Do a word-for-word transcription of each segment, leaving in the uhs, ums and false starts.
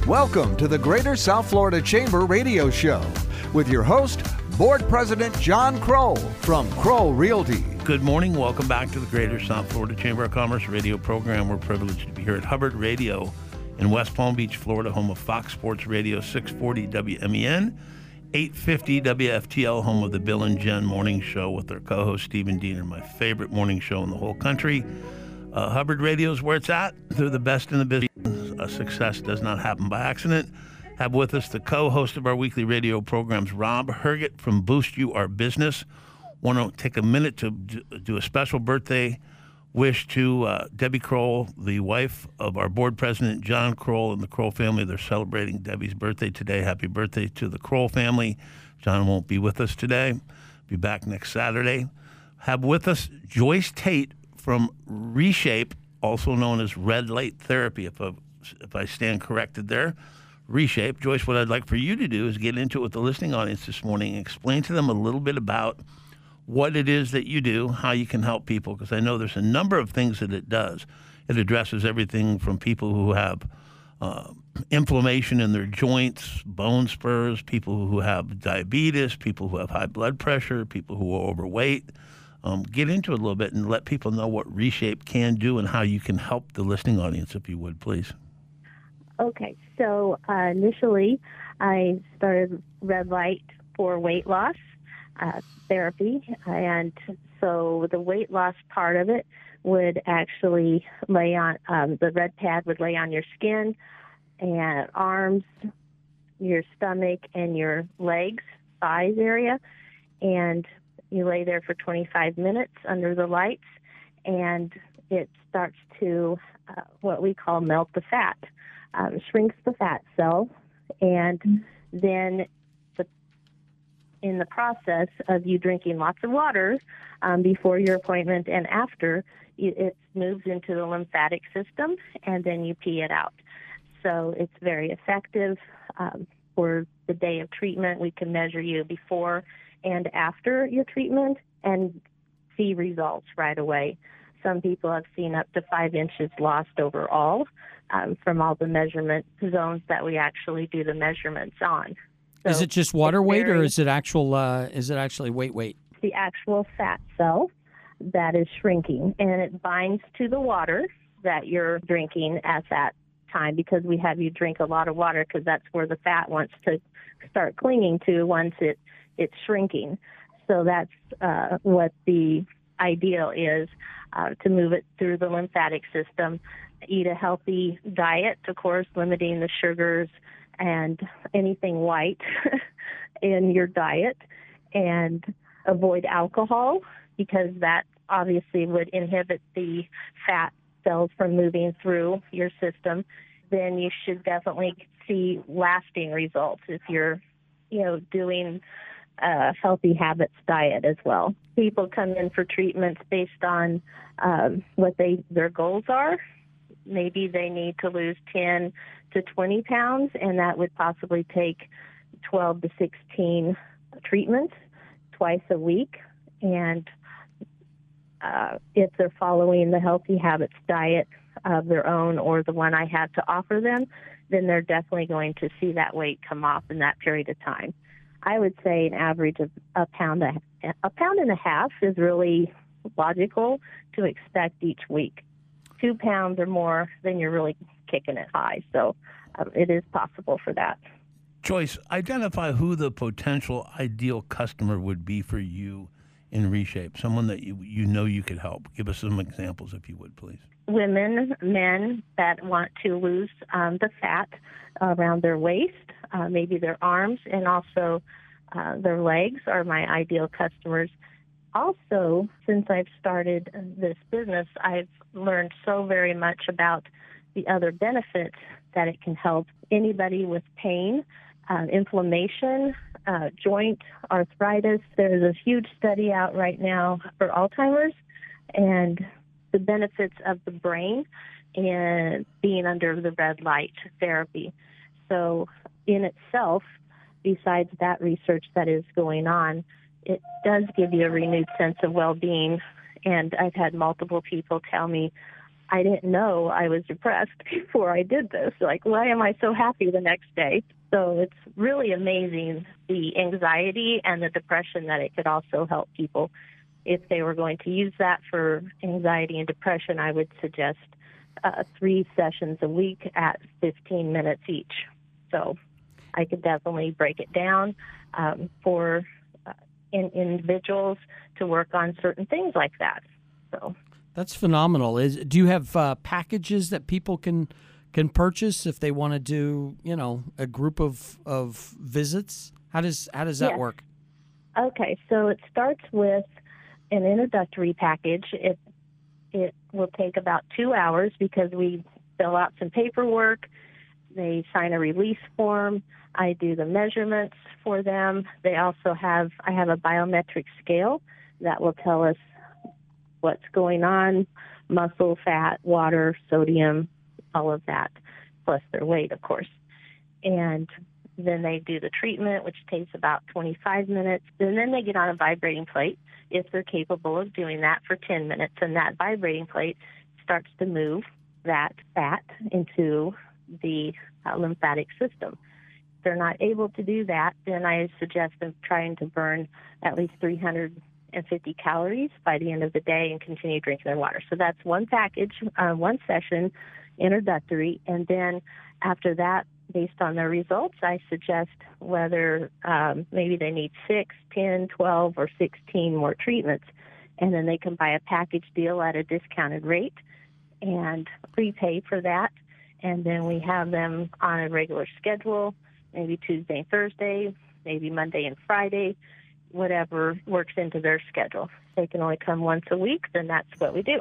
Welcome to the Greater South Florida Chamber Radio Show with your host, Board President John Kroll from Kroll Realty. Good morning. Welcome back to the Greater South Florida Chamber of Commerce radio program. We're privileged to be here at Hubbard Radio in West Palm Beach, Florida, home of Fox Sports Radio, six forty W M E N, eight fifty W F T L, home of the Bill and Jen Morning Show with their co-host Stephen Diener, my favorite morning show in the whole country. Uh, Hubbard Radio is where it's at. They're the best in the business. Uh, success does not happen by accident. Have with us the co-host of our weekly radio programs, Rob Herget from Boost You Our Business. Want to take a minute to do a special birthday wish to uh, Debbie Kroll, the wife of our board president, John Kroll, and the Kroll family. They're celebrating Debbie's birthday today. Happy birthday to the Kroll family. John won't be with us today. Be back next Saturday. Have with us Joyce Tate from Reshape, also known as Red Light Therapy, if I, if I stand corrected there. Reshape. Joyce, what I'd like for you to do is get into it with the listening audience this morning and explain to them a little bit about what it is that you do, how you can help people, because I know there's a number of things that it does. It addresses everything from people who have uh, inflammation in their joints, bone spurs, people who have diabetes, people who have high blood pressure, people who are overweight. Um, get into it a little bit and let people know what Reshape can do and how you can help the listening audience, if you would, please. Okay, so uh, initially I started Red Light for weight loss uh, therapy, and so the weight loss part of it would actually lay on, um, the red pad would lay on your skin and arms, your stomach, and your legs, thighs area, and you lay there for twenty-five minutes under the lights, and it starts to uh, what we call melt the fat. Um, shrinks the fat cell, and then the, in the process of you drinking lots of water um, before your appointment and after, it, it moves into the lymphatic system, and then you pee it out. So it's very effective. Um, for the day of treatment, we can measure you before and after your treatment and see results right away. Some people have seen up to five inches lost overall um, from all the measurement zones that we actually do the measurements on. So is it just water weight, very, or is it actual? Uh, is it actually weight weight? The actual fat cell that is shrinking, and it binds to the water that you're drinking at that time, because we have you drink a lot of water because that's where the fat wants to start clinging to once it it's shrinking. So that's uh, what the ideal is. Uh, to move it through the lymphatic system, eat a healthy diet, of course, limiting the sugars and anything white in your diet, and avoid alcohol, because that obviously would inhibit the fat cells from moving through your system. Then you should definitely see lasting results if you're, you know, doing a healthy habits diet as well. People come in for treatments based on um, what they their goals are. Maybe they need to lose ten to twenty pounds, and that would possibly take twelve to sixteen treatments twice a week. And uh, if they're following the healthy habits diet of their own or the one I have to offer them, then they're definitely going to see that weight come off in that period of time. I would say an average of a pound, a, a pound and a half is really logical to expect each week. Two pounds or more, then you're really kicking it high. So um, it is possible for that. Joyce, identify who the potential ideal customer would be for you in Reshape, someone that you, you know you could help. Give us some examples, if you would, please. Women, men that want to lose um, the fat around their waist, uh, maybe their arms, and also uh, their legs are my ideal customers. Also, since I've started this business, I've learned so very much about the other benefits that it can help anybody with pain, uh, inflammation, uh, joint arthritis. There's a huge study out right now for Alzheimer's and the benefits of the brain and being under the red light therapy. So in itself, besides that research that is going on, it does give you a renewed sense of well-being. And I've had multiple people tell me, I didn't know I was depressed before I did this. Like, why am I so happy the next day? So it's really amazing the anxiety and the depression that it could also help people. If they were going to use that for anxiety and depression, I would suggest uh, three sessions a week at fifteen minutes each. So I could definitely break it down um, for uh, in, individuals to work on certain things like that. So that's phenomenal. Is do you have uh, packages that people can can purchase if they want to do, you know, a group of of visits? How does how does that yes. work? Okay, so it starts with an introductory package. It it will take about two hours because we fill out some paperwork. They sign a release form. I do the measurements for them. They also have, I have a biometric scale that will tell us what's going on, muscle, fat, water, sodium, all of that, plus their weight, of course. And then they do the treatment, which takes about twenty-five minutes. And then they get on a vibrating plate if they're capable of doing that for ten minutes. And that vibrating plate starts to move that fat into the uh, lymphatic system. If they're not able to do that, then I suggest them trying to burn at least three hundred fifty calories by the end of the day and continue drinking their water. So that's one package, uh, one session, introductory, and then after that, based on their results, I suggest whether um, maybe they need six, ten, twelve, or sixteen more treatments, and then they can buy a package deal at a discounted rate and prepay for that. And then we have them on a regular schedule, maybe Tuesday and Thursday, maybe Monday and Friday, whatever works into their schedule. If they can only come once a week, then that's what we do.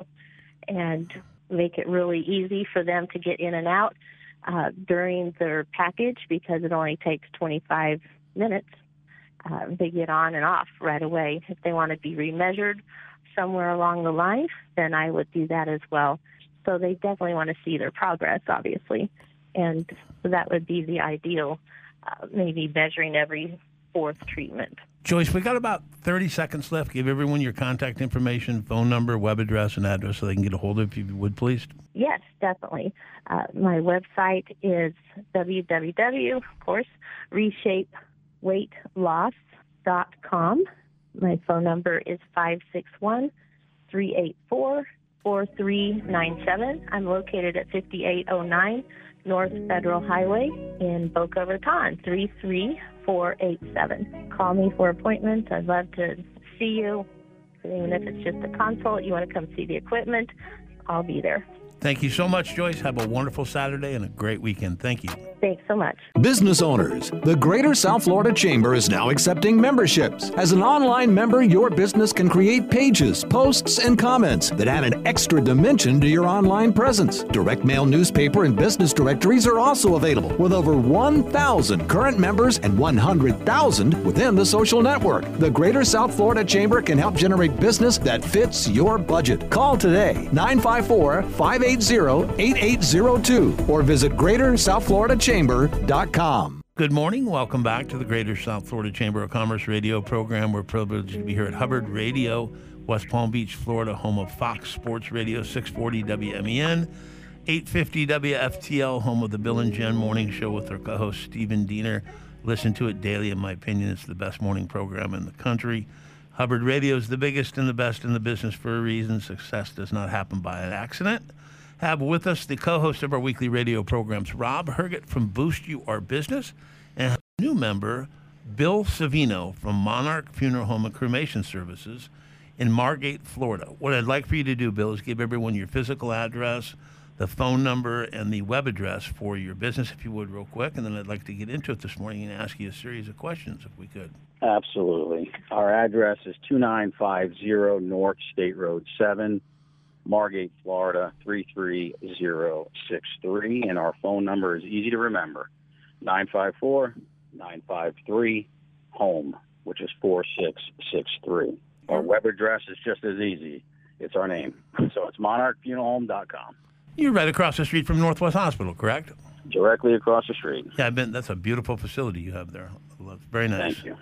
And make it really easy for them to get in and out uh, during their package because it only takes twenty-five minutes. Uh, they get on and off right away. If they want to be remeasured somewhere along the line, then I would do that as well. So they definitely want to see their progress, obviously. And so that would be the ideal, uh, maybe measuring every fourth treatment. Joyce, we got about thirty seconds left. Give everyone your contact information, phone number, web address, and address so they can get a hold of you, if you would, please. Yes, definitely. Uh, my website is w w w, of course, reshape weight loss dot com. My phone number is five six one, three eight four, four three nine seven. I'm located at fifty-eight oh nine North Federal Highway in Boca Raton, three three four eight seven. Call me for appointments. I'd love to see you. Even if it's just a consult, you want to come see the equipment, I'll be there. Thank you so much, Joyce. Have a wonderful Saturday and a great weekend. Thank you. Thanks so much. Business owners, the Greater South Florida Chamber is now accepting memberships. As an online member, your business can create pages, posts, and comments that add an extra dimension to your online presence. Direct mail newspaper and business directories are also available, with over one thousand current members and one hundred thousand within the social network. The Greater South Florida Chamber can help generate business that fits your budget. Call today, nine five four, five eight zero, eight eight zero two, or visit greater south florida chamber dot com. Good morning. Welcome back to the Greater South Florida Chamber of Commerce radio program. We're privileged to be here at Hubbard Radio, West Palm Beach, Florida, home of Fox Sports Radio, six forty W M E N, eight fifty W F T L, home of the Bill and Jen Morning Show with our co-host Stephen Diener. Listen to it daily. In my opinion, it's the best morning program in the country. Hubbard Radio is the biggest and the best in the business for a reason. Success does not happen by an accident. Have with us the co-host of our weekly radio programs, Rob Herget from Boost You Our Business, and a new member, Bill Savino from Monarch Funeral Home and Cremation Services in Margate, Florida. What I'd like for you to do, Bill, is give everyone your physical address, the phone number, and the web address for your business, if you would, real quick. And then I'd like to get into it this morning and ask you a series of questions, if we could. Absolutely. Our address is two nine five zero North State Road seven, Margate, Florida, three three zero six three, and our phone number is easy to remember, nine five four, nine five three, HOME, which is four six six three. Our web address is just as easy. It's our name. So it's monarch funeral home dot com. You're right across the street from Northwest Hospital, correct? Directly across the street. Yeah, I've been. That's a beautiful facility you have there. Very nice. Thank you.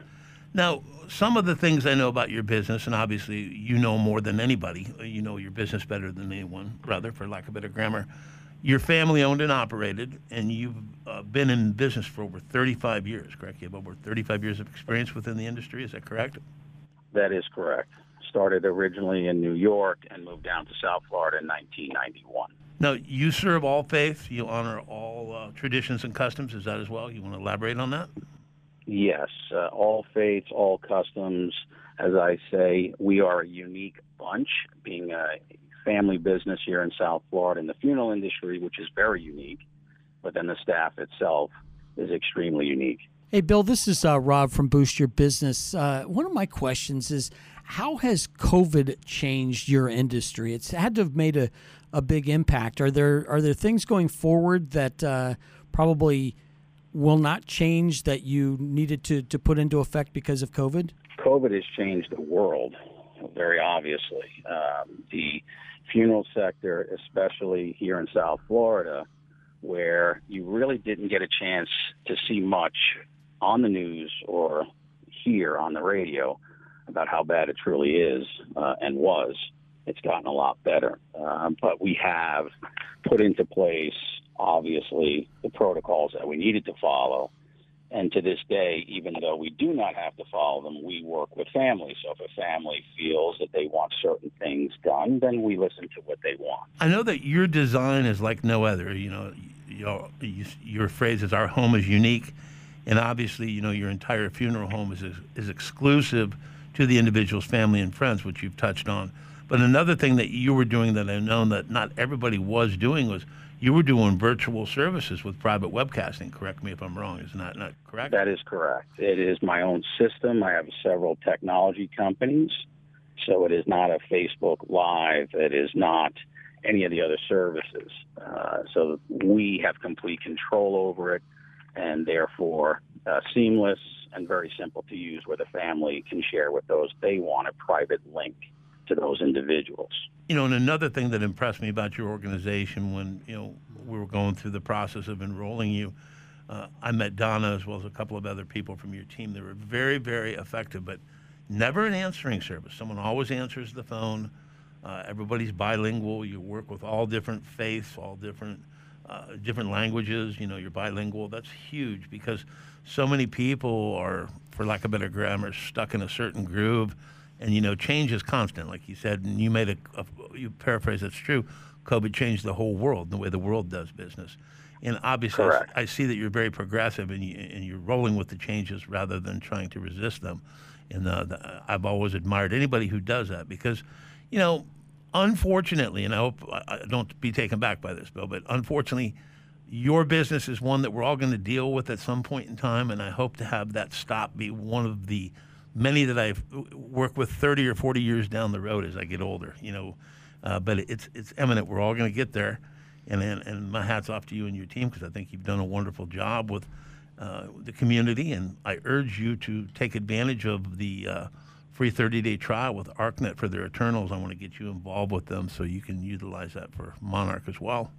Now, some of the things I know about your business, and obviously you know more than anybody, you know your business better than anyone, rather, for lack of better grammar. You're family owned and operated, and you've uh, been in business for over thirty-five years, correct? You have over thirty-five years of experience within the industry, is that correct? That is correct. Started originally in New York and moved down to South Florida in nineteen ninety-one. Now, you serve all faiths, you honor all uh, traditions and customs, is that as well? You want to elaborate on that? Yes, uh, all faiths, all customs. As I say, we are a unique bunch, being a family business here in South Florida in the funeral industry, which is very unique, but then the staff itself is extremely unique. Hey, Bill, this is uh, Rob from Boost Your Business. Uh, one of my questions is, how has COVID changed your industry? It's had to have made a, a big impact. Are there are there things going forward that uh, probably will not change that you needed to, to put into effect because of COVID? COVID has changed the world, very obviously. Um, the funeral sector, especially here in South Florida, where you really didn't get a chance to see much on the news or hear on the radio about how bad it truly is uh, and was. It's gotten a lot better. Uh, but we have put into place, obviously, the protocols that we needed to follow. And to this day, even though we do not have to follow them, we work with families. So if a family feels that they want certain things done, then we listen to what they want. I know that your design is like no other. You know, your, your phrase is, our home is unique. And obviously, you know, your entire funeral home is, is exclusive to the individual's family and friends, which you've touched on. But another thing that you were doing that I know that not everybody was doing was you were doing virtual services with private webcasting. Correct me if I'm wrong. Is that not correct? That is correct. It is my own system. I have several technology companies. So it is not a Facebook Live. It is not any of the other services. Uh, so we have complete control over it, and therefore uh, seamless and very simple to use, where the family can share with those they want a private link to those individuals. You know, and another thing that impressed me about your organization when, you know, we were going through the process of enrolling you, uh, I met Donna as well as a couple of other people from your team. They were very, very effective, but never an answering service. Someone always answers the phone. Uh, everybody's bilingual. You work with all different faiths, all different uh, different languages. You know, you're bilingual. That's huge because so many people are, for lack of better grammar, stuck in a certain groove. And, you know, change is constant, like you said, and you made a, a you paraphrase, that's true. COVID changed the whole world, the way the world does business. And obviously, I, I see that you're very progressive and, you, and you're rolling with the changes rather than trying to resist them. And uh, the, I've always admired anybody who does that because, you know, unfortunately, and I hope I don't be taken back by this, Bill, but unfortunately, your business is one that we're all going to deal with at some point in time, and I hope to have that stop be one of the many that I've worked with thirty or forty years down the road as I get older, you know, uh, but it's it's imminent. We're all going to get there, and, and and my hat's off to you and your team because I think you've done a wonderful job with uh, the community, and I urge you to take advantage of the uh, free thirty-day trial with ArcNet for their Eternals. I want to get you involved with them so you can utilize that for Monarch as well.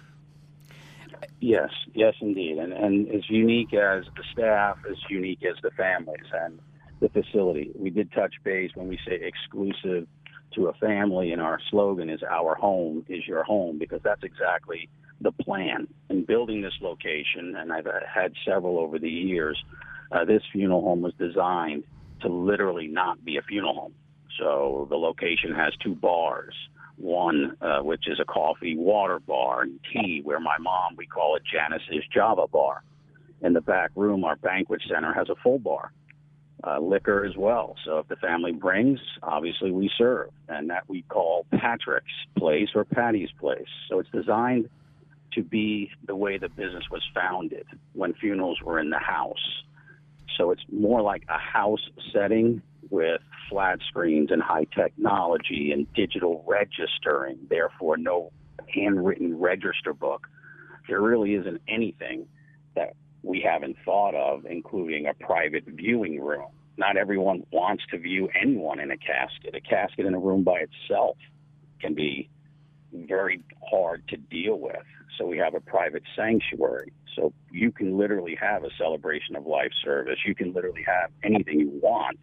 Yes, yes, indeed, and and as unique as the staff, as unique as the families, and the facility. We did touch base when we say exclusive to a family, and our slogan is "Our home is your home," because that's exactly the plan. In building this location, and I've had several over the years, uh, this funeral home was designed to literally not be a funeral home. So the location has two bars, one uh, which is a coffee water bar and tea, where my mom, we call it Janice's Java bar. In the back room, our banquet center has a full bar. Uh, liquor as well. So if the family brings, obviously we serve, and that we call Patrick's Place or Patty's Place. So it's designed to be the way the business was founded when funerals were in the house. So it's more like a house setting with flat screens and high technology and digital registering, therefore no handwritten register book. There really isn't anything that we haven't thought of, including a private viewing room. Not everyone wants to view anyone in a casket. A casket in a room by itself can be very hard to deal with. So we have a private sanctuary. So you can literally have a celebration of life service. You can literally have anything you want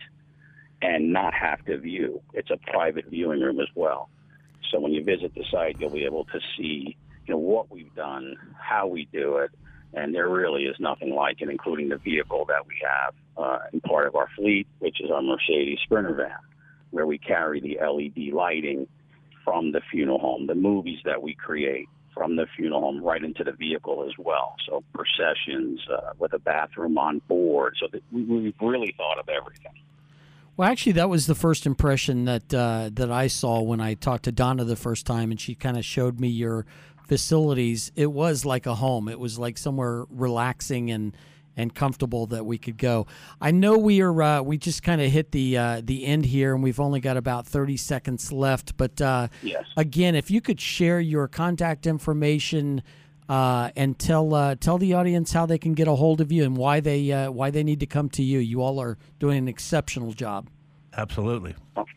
and not have to view. It's a private viewing room as well. So when you visit the site, you'll be able to see, you know, what we've done, how we do it, and there really is nothing like it, including the vehicle that we have uh, in part of our fleet, which is our Mercedes Sprinter van, where we carry the L E D lighting from the funeral home, the movies that we create from the funeral home right into the vehicle as well. So processions uh, with a bathroom on board. So that we, we've really thought of everything. Well, actually, that was the first impression that uh, that I saw when I talked to Donna the first time, and she kind of showed me your facilities. It was like a home. It was like somewhere relaxing and and comfortable that we could go. I know we are uh, we just kind of hit the uh, the end here, and we've only got about thirty seconds left. But uh, yes. again, if you could share your contact information uh, and tell uh, tell the audience how they can get a hold of you and why they uh, why they need to come to you. You all are doing an exceptional job. Absolutely.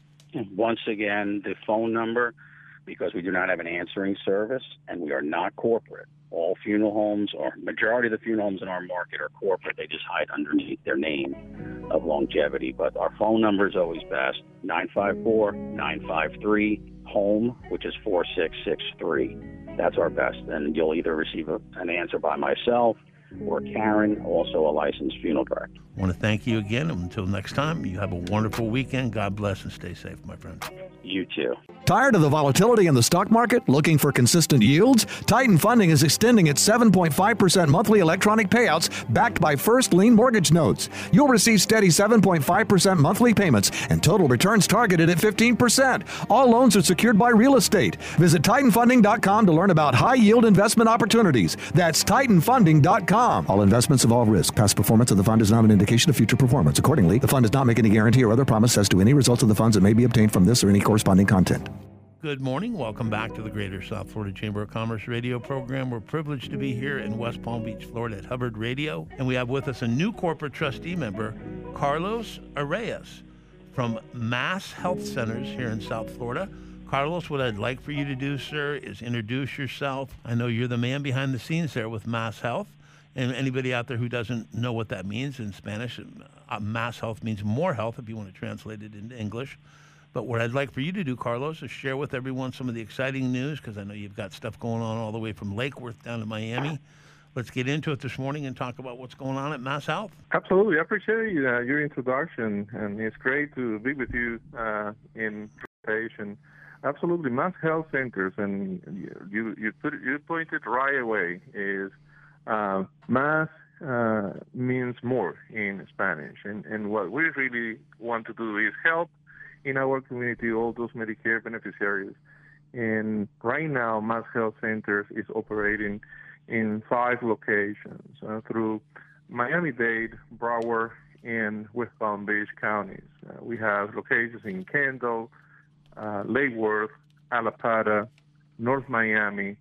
Once again, the phone number, because we do not have an answering service and we are not corporate. All funeral homes, or majority of the funeral homes in our market, are corporate. They just hide underneath their name of longevity. But our phone number is always best, nine five four, nine five three, HOME, which is four six six three. That's our best. And you'll either receive a, an answer by myself or Karen, also a licensed funeral director. I want to thank you again. Until next time, you have a wonderful weekend. God bless and stay safe, my friend. You too. Tired of the volatility in the stock market? Looking for consistent yields? Titan Funding is extending its seven point five percent monthly electronic payouts backed by first lien mortgage notes. You'll receive steady seven point five percent monthly payments and total returns targeted at fifteen percent. All loans are secured by real estate. Visit titan funding dot com to learn about high-yield investment opportunities. That's titan funding dot com. All investments involve risk. Past performance of the fund is not an indication of future performance. Accordingly, the fund does not make any guarantee or other promise as to any results of the funds that may be obtained from this or any corresponding content. Good morning. Welcome back to the Greater South Florida Chamber of Commerce radio program. We're privileged to be here in West Palm Beach, Florida at Hubbard Radio. And we have with us a new corporate trustee member, Carlos Arrayas from Mass Health Centers here in South Florida. Carlos, what I'd like for you to do, sir, is introduce yourself. I know you're the man behind the scenes there with Mass Health. And anybody out there who doesn't know what that means in Spanish, uh, Mass Health means more health if you want to translate it into English. But what I'd like for you to do, Carlos, is share with everyone some of the exciting news, because I know you've got stuff going on all the way from Lake Worth down to Miami. Let's get into it this morning and talk about what's going on at Mass Health. Absolutely. I appreciate uh, your introduction, and it's great to be with you uh, in presentation. Absolutely. Mass Health Centers, and you you, put, you pointed right away, is uh, Mass uh, means more in Spanish. And, and what we really want to do is help in our community, all those Medicare beneficiaries. And right now, Mass Health Centers is operating in five locations uh, through Miami-Dade, Broward, and West Palm Beach counties. Uh, we have locations in Kendall, uh, Lake Worth, Allapattah, North Miami,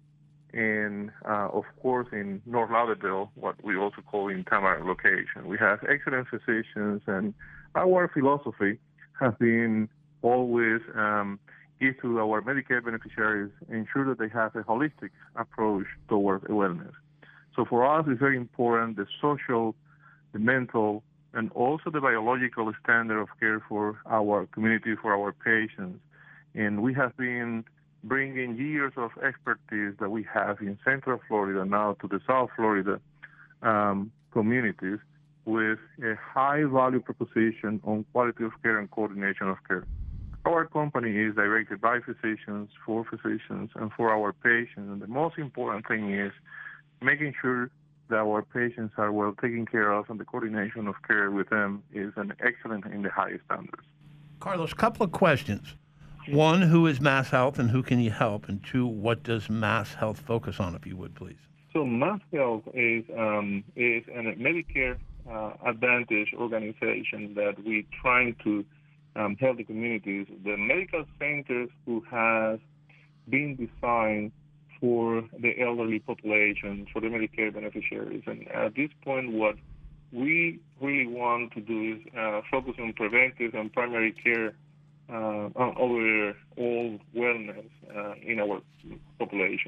and, uh, of course, in North Lauderdale, what we also call in Tamarack location. We have excellent physicians, and our philosophy has been always um, give to our Medicare beneficiaries, ensure that they have a holistic approach towards wellness. So for us, it's very important the social, the mental, and also the biological standard of care for our community, for our patients. And we have been bringing years of expertise that we have in Central Florida now to the South Florida um, communities, with a high value proposition on quality of care and coordination of care. Our company is directed by physicians, for physicians, and for our patients. And the most important thing is making sure that our patients are well taken care of, and the coordination of care with them is an excellent in the highest standards. Carlos, a couple of questions. One, who is Mass Health and who can you help? And two, what does Mass Health focus on, if you would, please? So Mass Health is, um, is a Medicare Uh, Advantage organization that we're trying to um, help the communities. The medical centers who has been designed for the elderly population, for the Medicare beneficiaries. And at this point, what we really want to do is uh, focus on preventive and primary care uh, over all wellness uh, in our population.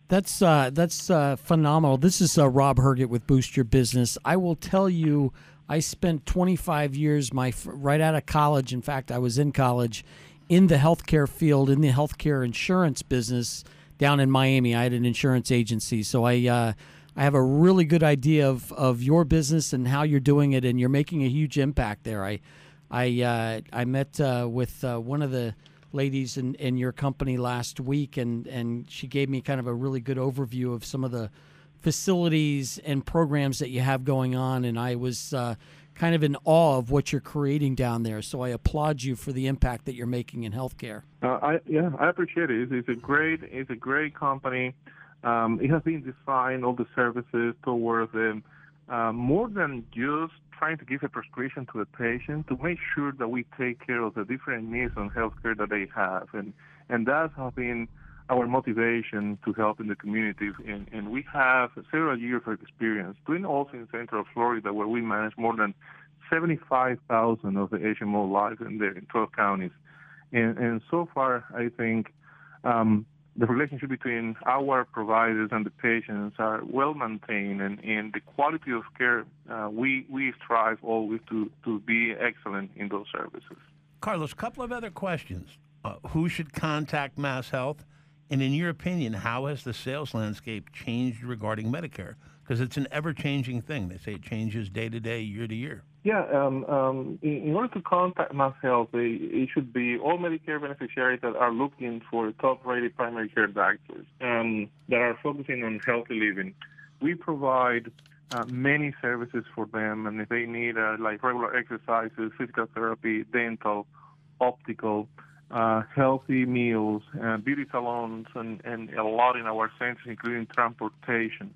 That's uh, that's uh, phenomenal. This is uh, Rob Herget with Boost Your Business. I will tell you, I spent twenty-five years, my right out of college. In fact, I was in college, in the healthcare field, in the healthcare insurance business down in Miami. I had an insurance agency, so I uh, I have a really good idea of, of your business and how you're doing it, and you're making a huge impact there. I I uh, I met uh, with uh, one of the ladies in, in your company last week, and, and she gave me kind of a really good overview of some of the facilities and programs that you have going on, and I was uh, kind of in awe of what you're creating down there. So I applaud you for the impact that you're making in healthcare. Uh, I, yeah, I appreciate it. It's, it's a great, it's a great company. Um, it has been designed, all the services towards them, uh, more than just trying to give a prescription to the patient, to make sure that we take care of the different needs on healthcare that they have. And, and that has been our motivation to help in the community. And, and we have several years of experience doing also in Central Florida, where we manage more than seventy-five thousand of the H M O lives in there in twelve counties. And, and so far, I think um, the relationship between our providers and the patients are well maintained, and, and the quality of care, uh, we, we strive always to, to be excellent in those services. Carlos, a couple of other questions. Uh, who should contact Mass Health? And in your opinion, how has the sales landscape changed regarding Medicare? Because it's an ever-changing thing. They say it changes day to day, year to year. Yeah, um, um, in, in order to contact Mass Health, they, it should be all Medicare beneficiaries that are looking for top-rated primary care doctors um, that are focusing on healthy living. We provide uh, many services for them, and if they need uh, like regular exercises, physical therapy, dental, optical, uh, healthy meals, uh, beauty salons, and, and a lot in our centers, including transportation.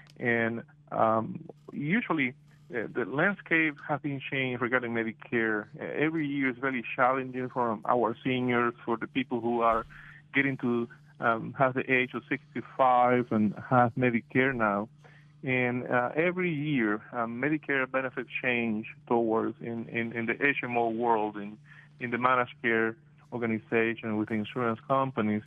And um, usually, Uh, the landscape has been changed regarding Medicare. Uh, every year is very challenging for our seniors, for the people who are getting to um, have the age of sixty-five and have Medicare now. And uh, every year, um, Medicare benefits change towards in, in, in the H M O world, in, in the managed care organization with insurance companies.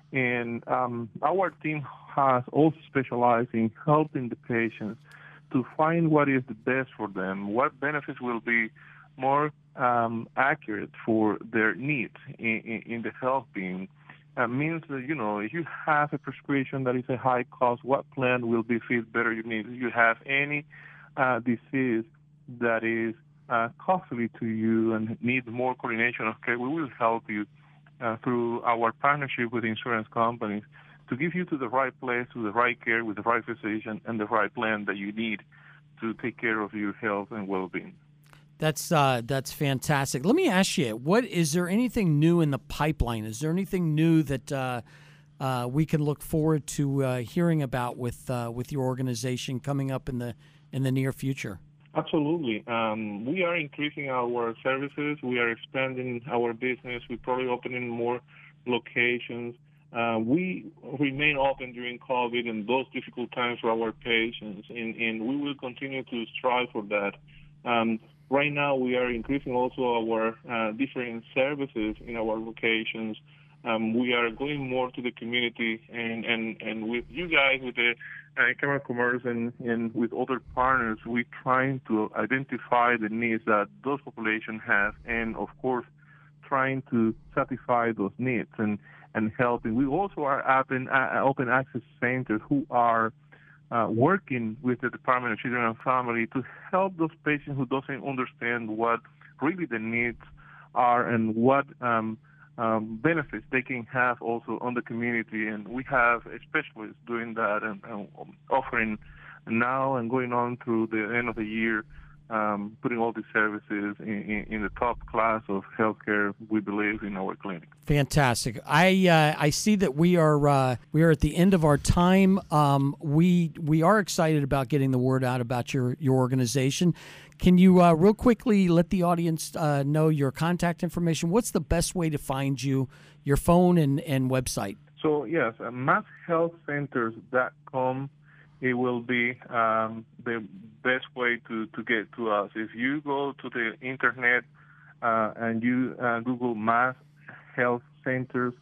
And um, our team has also specialized in helping the patients to find what is the best for them, what benefits will be more um, accurate for their needs in, in, in the health being. That means that, you know, if you have a prescription that is a high cost, what plan will be fit better your needs? If you have any uh, disease that is uh, costly to you and needs more coordination of care, we will help you uh, through our partnership with insurance companies to give you to the right place, to the right care, with the right physician, and the right plan that you need to take care of your health and well-being. That's uh, that's fantastic. Let me ask you, what is there anything new in the pipeline? Is there anything new that uh, uh, we can look forward to uh, hearing about with uh, with your organization coming up in the in the near future? Absolutely. Um, we are increasing our services. We are expanding our business. We're probably opening more locations. Uh, we remain open during COVID and those difficult times for our patients, and, and we will continue to strive for that. Um, right now, we are increasing also our uh, different services in our locations. Um, we are going more to the community, and, and, and with you guys, with the uh, Camera Commerce and, and with other partners, we're trying to identify the needs that those populations have, and of course, trying to satisfy those needs and and helping. We also are open, uh, open access centers who are uh, working with the Department of Children and Family to help those patients who doesn't understand what really the needs are and what um, um, benefits they can have also on the community. And we have specialists doing that and, and offering now and going on through the end of the year, Um, putting all these services in, in, in the top class of healthcare, we believe, in our clinic. Fantastic. I uh, I see that we are uh, we are at the end of our time. Um, we we are excited about getting the word out about your your organization. Can you uh, real quickly let the audience uh, know your contact information? What's the best way to find you, your phone and, and website? So yes, uh, mass health centers dot com. It will be um, the best way to, to get to us. If you go to the internet uh, and you uh, Google Mass Health Centers,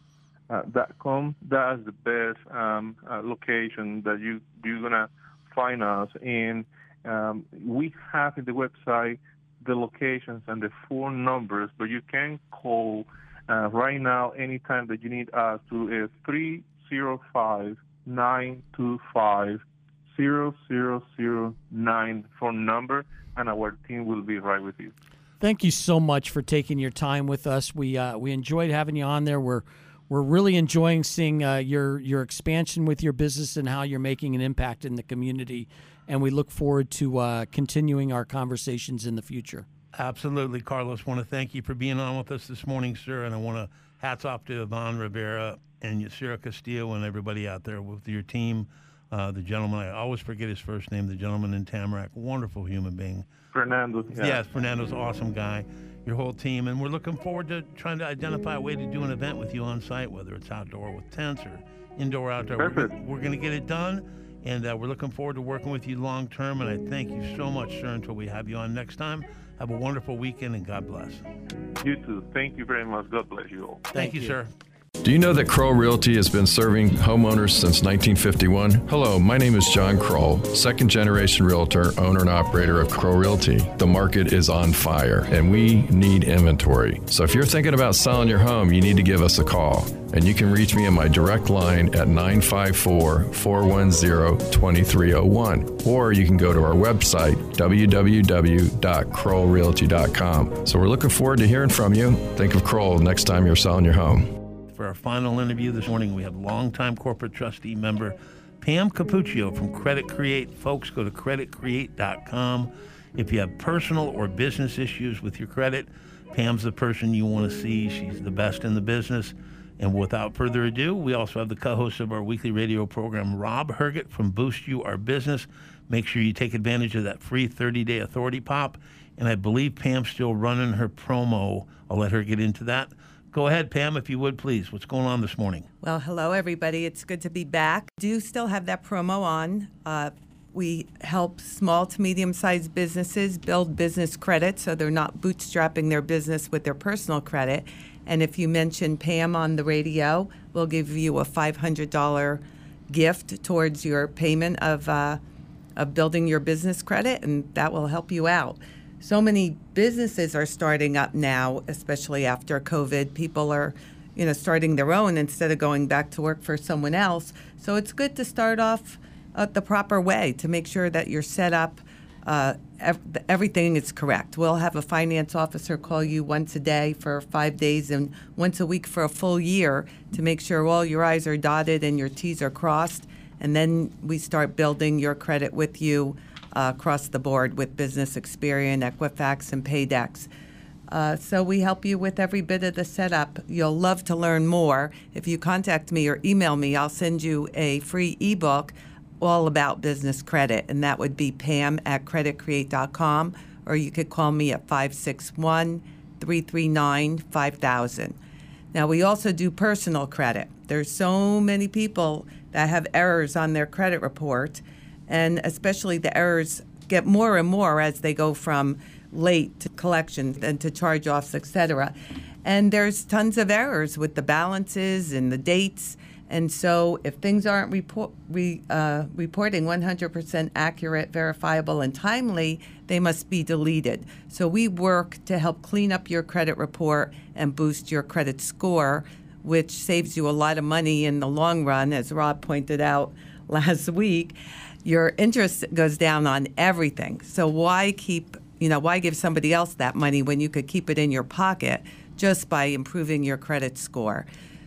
uh, dot com. That is the best um, uh, location that you, you're going to find us. And um, we have in the website the locations and the phone numbers, but you can call uh, right now anytime that you need us to is three oh five, nine two five, zero zero zero nine phone number, and our team will be right with you. Thank you so much for taking your time with us. We uh, we enjoyed having you on there. We're we're really enjoying seeing uh, your your expansion with your business and how you're making an impact in the community. And we look forward to uh, continuing our conversations in the future. Absolutely, Carlos. Want to thank you for being on with us this morning, sir. And I want to hats off to Yvonne Rivera and Yasira Castillo and everybody out there with your team. Uh, the gentleman, I always forget his first name, the gentleman in Tamarack, wonderful human being. Fernando. Yeah. Yes, Fernando's an awesome guy, your whole team. And we're looking forward to trying to identify a way to do an event with you on site, whether it's outdoor with tents or indoor, outdoor. Perfect. We're, we're going to get it done, and uh, we're looking forward to working with you long term. And I thank you so much, sir, until we have you on next time. Have a wonderful weekend, and God bless. You too. Thank you very much. God bless you all. Thank, Thank you, you, sir. Do you know that Kroll Realty has been serving homeowners since nineteen fifty-one? Hello, my name is John Kroll, second generation realtor, owner and operator of Kroll Realty. The market is on fire and we need inventory. So if you're thinking about selling your home, you need to give us a call. And you can reach me on my direct line at nine five four, four one zero, two three zero one. Or you can go to our website, w w w dot kroll realty dot com. So we're looking forward to hearing from you. Think of Kroll next time you're selling your home. For our final interview this morning, we have longtime corporate trustee member Pam Capuccio from Credit Create. Folks, go to credit create dot com. If you have personal or business issues with your credit, Pam's the person you want to see. She's the best in the business. And without further ado, we also have the co-host of our weekly radio program, Rob Herget from Boost You Our Business. Make sure you take advantage of that free thirty-day authority pop. And I believe Pam's still running her promo. I'll let her get into that. Go ahead, Pam, if you would, please. What's going on this morning? Well, hello, everybody. It's good to be back. Do still have that promo on. Uh, we help small to medium-sized businesses build business credit so they're not bootstrapping their business with their personal credit. And if you mention Pam on the radio, we'll give you a five hundred dollars gift towards your payment of, uh, of building your business credit, and that will help you out. So many businesses are starting up now, especially after COVID. People are, you know, starting their own instead of going back to work for someone else. So it's good to start off uh, the proper way to make sure that you're set up, uh, ev- everything is correct. We'll have a finance officer call you once a day for five days and once a week for a full year to make sure all your I's are dotted and your T's are crossed. And then we start building your credit with you Uh, across the board with Business Experian, Equifax, and Paydex. Uh, so we help you with every bit of the setup. You'll love to learn more. If you contact me or email me, I'll send you a free ebook all about business credit, and that would be Pam at credit create dot com, or you could call me at five six one, three three nine, five thousand. Now, we also do personal credit. There's so many people that have errors on their credit report, and especially the errors get more and more as they go from late to collections and to charge-offs, et cetera. And there's tons of errors with the balances and the dates. And so if things aren't report, re, uh, reporting one hundred percent accurate, verifiable, and timely, they must be deleted. So we work to help clean up your credit report and boost your credit score, which saves you a lot of money in the long run, as Rob pointed out last week. Your interest goes down on everything. So why keep, you know, why give somebody else that money when you could keep it in your pocket just by improving your credit score?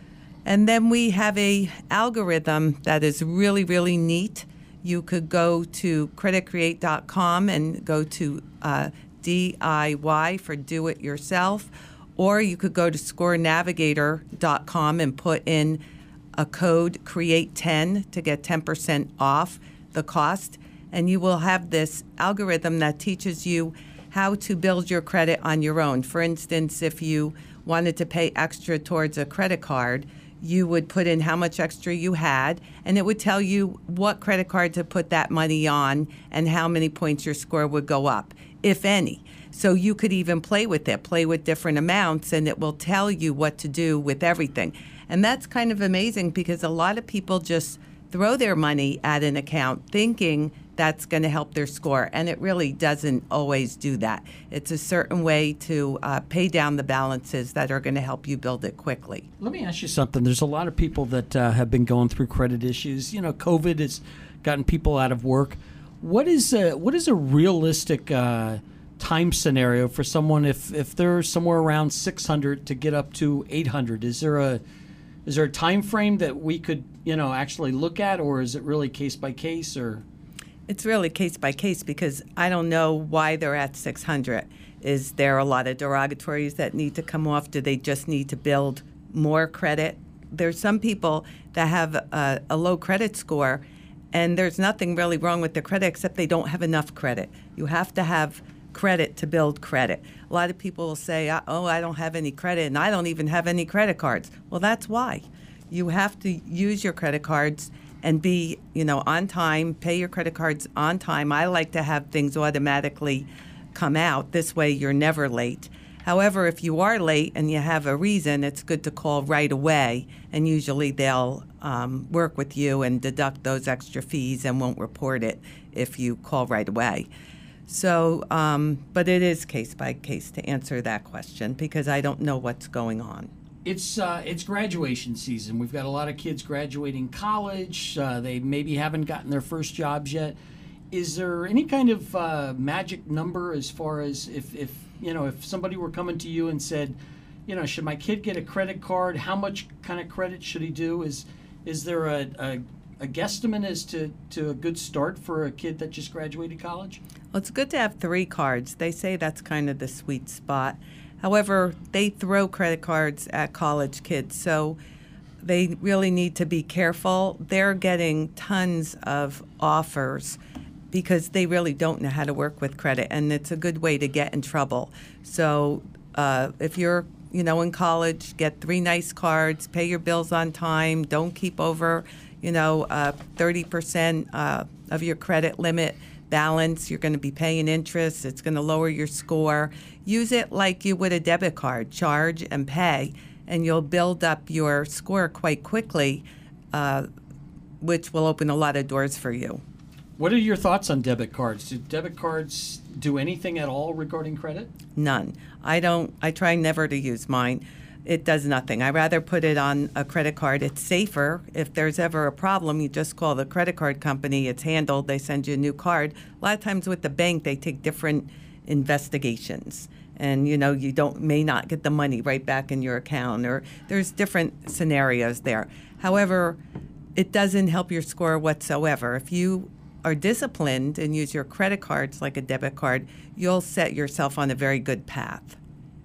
And then we have a algorithm that is really, really neat. You could go to credit create dot com and go to uh, D I Y for do it yourself, or you could go to score navigator dot com and put in a code create ten to get ten percent off the cost, and you will have this algorithm that teaches you how to build your credit on your own. For instance, if you wanted to pay extra towards a credit card, you would put in how much extra you had, and it would tell you what credit card to put that money on and how many points your score would go up. if any. So you could even play with it, play with different amounts, and it will tell you what to do with everything. And that's kind of amazing because a lot of people just throw their money at an account thinking that's going to help their score, and it really doesn't always do that. It's a certain way to uh, pay down the balances that are going to help you build it quickly. Let me ask you something. There's a lot of people that uh, have been going through credit issues. You know, COVID has gotten people out of work. What is a, what is a realistic uh, time scenario for someone if, if they're somewhere around six hundred to get up to eight hundred? Is there a is there a time frame that we could, you know, actually look at, or is it really case by case? Or It's really case by case because I don't know why they're at six hundred. Is there a lot of derogatories that need to come off? Do they just need to build more credit? There's some people that have a, a low credit score, and there's nothing really wrong with their credit except they don't have enough credit. You have to have credit to build credit. A lot of people will say, oh, I don't have any credit, and I don't even have any credit cards. Well, that's why. You have to use your credit cards and be, you know, on time, pay your credit cards on time. I like to have things automatically come out. This way you're never late. However, if you are late and you have a reason, it's good to call right away, and usually they'll um, work with you and deduct those extra fees and won't report it if you call right away. So, um, but it is case by case to answer that question because I don't know what's going on. It's uh, it's graduation season. We've got a lot of kids graduating college. Uh, they maybe haven't gotten their first jobs yet. Is there any kind of uh, magic number as far as if, if you know if somebody were coming to you and said, you know, should my kid get a credit card? How much kind of credit should he do? Is is there a, a, a guesstimate as to, to a good start for a kid that just graduated college? Well, it's good to have three cards. They say that's kind of the sweet spot. However, they throw credit cards at college kids, so they really need to be careful. They're getting tons of offers because they really don't know how to work with credit, and it's a good way to get in trouble. So uh, if you're, you know, in college, get three nice cards, pay your bills on time, don't keep over, you know, uh, thirty percent uh, of your credit limit balance. You're going to be paying interest. It's going to lower your score. Use it like you would a debit card, charge and pay, and you'll build up your score quite quickly, uh, which will open a lot of doors for you. What are your thoughts on debit cards? Do debit cards do anything at all regarding credit? None. I don't. I try never to use mine. It does nothing. I rather put it on a credit card. It's safer. If there's ever a problem, you just call the credit card company. It's handled. They send you a new card. A lot of times with the bank, they take different investigations. And, you know, you don't may not get the money right back in your account, or there's different scenarios there. However, it doesn't help your score whatsoever. If you are disciplined and use your credit cards like a debit card, you'll set yourself on a very good path.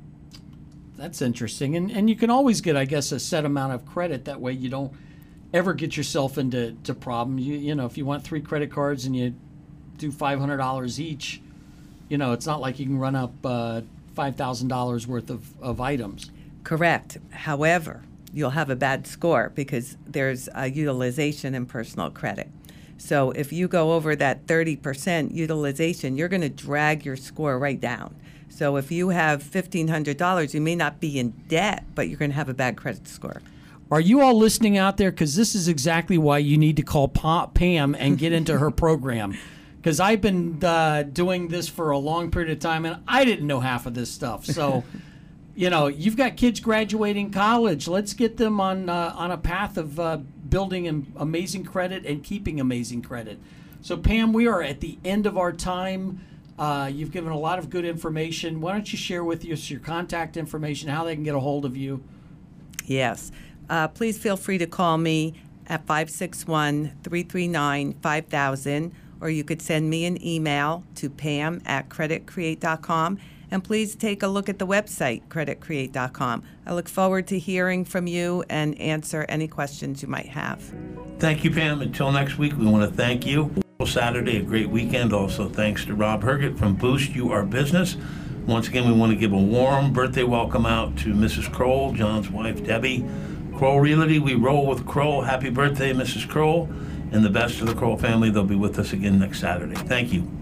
That's interesting. And and you can always get, I guess, a set amount of credit. That way you don't ever get yourself into to problem. You you know, if you want three credit cards and you do five hundred dollars each, you know, it's not like you can run up uh, five thousand dollars worth of, of items. Correct. However, you'll have a bad score because there's a utilization in personal credit. So if you go over that thirty percent utilization, you're going to drag your score right down. So if you have fifteen hundred dollars, you may not be in debt, but you're going to have a bad credit score. Are you all listening out there? Because this is exactly why you need to call Pa- Pam and get into her program. Because I've been uh, doing this for a long period of time, and I didn't know half of this stuff. So, you know, you've got kids graduating college. Let's get them on uh, on a path of uh, building an amazing credit and keeping amazing credit. So, Pam, we are at the end of our time. Uh, you've given a lot of good information. Why don't you share with us your contact information, how they can get a hold of you? Yes. Uh, please feel free to call me at five six one, three three nine, five thousand, or you could send me an email to pam at credit create dot com. And please take a look at the website, credit create dot com. I look forward to hearing from you and answer any questions you might have. Thank you, Pam. Until next week, we want to thank you. Saturday, a great weekend. Also, thanks to Rob Herget from Boost You Our Business. Once again, we want to give a warm birthday welcome out to Missus Kroll, John's wife, Debbie. Kroll Realty, we roll with Kroll. Happy birthday, Missus Kroll. And the best of the Kroll family. They'll be with us again next Saturday. Thank you.